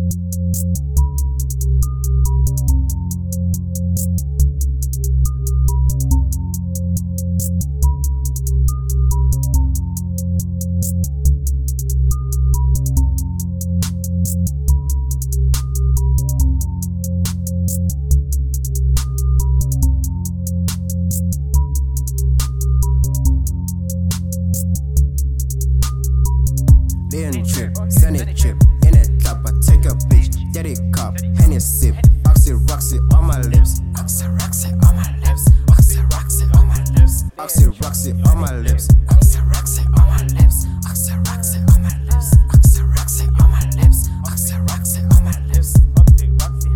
Leon trip, Senate trip, in a club, I take a bitch, daddy cop, Henny sip, Oxy Roxy on my lips, Oxy Roxy on my lips, Oxy Roxy on my lips, Oxy Roxy on my lips, Oxy Roxy on my lips, Oxy Roxy on my lips, Oxy Roxy on my lips, Oxy Roxy on my lips, Oxy Roxy.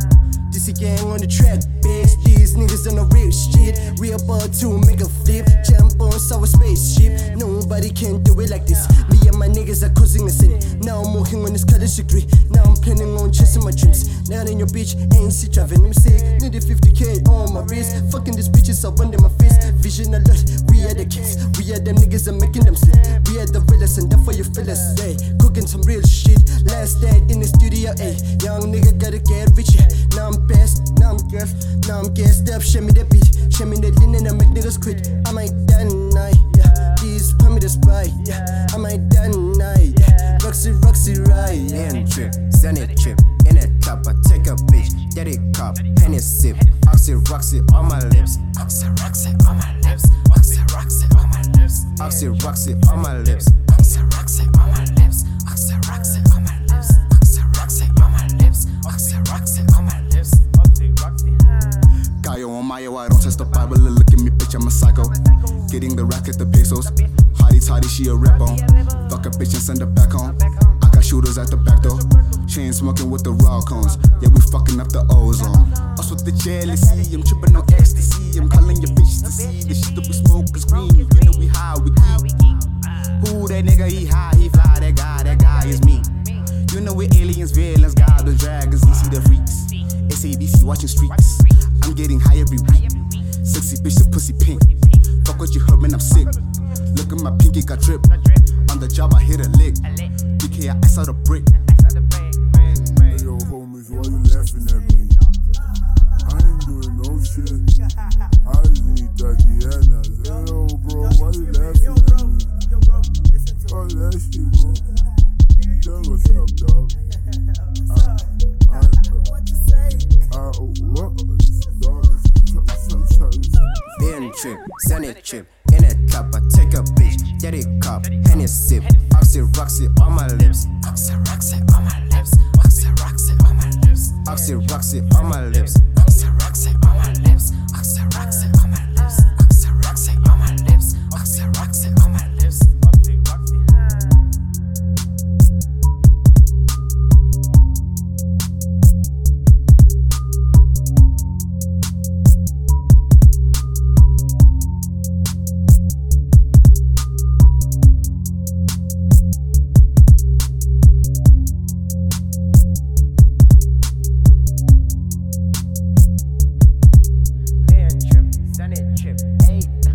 DC gang on the track, bitch, these niggas on the real shit, we about to make a flip, jump on our spaceship, nobody can do it like this. My niggas are causing a sin. Now I'm working on this college degree. Now I'm planning on chasing my dreams. Now in your bitch ain't shit driving. Let me say, needed 50K on my wrist. Fucking these bitches are under my face. Vision alert, we are the kids. We are them niggas are making them slip. We are the realest and therefore you feel us. Hey, cooking some real shit. Last night in the studio, hey. Young nigga gotta get rich, yeah. Now I'm best, now I'm gassed. Now I'm gassed up, show me the beat. Show me the linen and make niggas quit. I might die tonight, yeah. Please put me the spy, yeah. I might die tonight, yeah. Roxy, Roxy, right, yeah. Leon trip, Senate trip, in a club, I take a bitch, daddy cop, Henny sip, Oxy Roxy on my lips, Oxy Roxy on my lips, Oxy Roxy on my lips, Oxy Roxy on my lips, Oxy Roxy on my lips, Oxy Roxy on my lips, Oxy Roxy on my lips, Oxy Roxy on my lips, Oxy Roxy. Gaio on Mayo, I don't test the Bible, look at me, bitch, I'm a psycho. Getting the rack at the pesos. Hottie, she a rap on. Fuck a bitch and send her back home. I got shooters at the back door. Chain smoking with the raw cones. Yeah, we fucking up the ozone. Us with the jealousy, I'm tripping on ecstasy. I'm calling your bitch to see the shit that we smoke is green. You know we high, we geek. Who that nigga, he high, he fly, that guy is me. You know we aliens, villains, goblins, dragons, DC the freaks. SABC watching streaks. I'm getting high every week. Sexy bitch, the pussy pink. Fuck what you heard, man, I'm sick. Look at my pinky, got drip. On the job, I hit a lick. DK, I ice out a brick. Hey, yo, homies, why you laughing at me? I ain't doing no shit. I just need Tatiana. Hey, yo, bro, why you laughing at me? Fuck that shit, bro. Tell what's up, dog. Leon trip, Senate trip, in a club, I take a bitch, daddy cop, Henny sip, Oxy Roxy on my lips, Oxy Roxy on my lips, Oxy Roxy on my lips, Oxy Roxy on my lips, Oxy Roxy on my lips, Oxy Roxy on my lips, Oxy Roxy on my lips, Oxy Roxy on my lips, Oxy Roxy. Chip, 8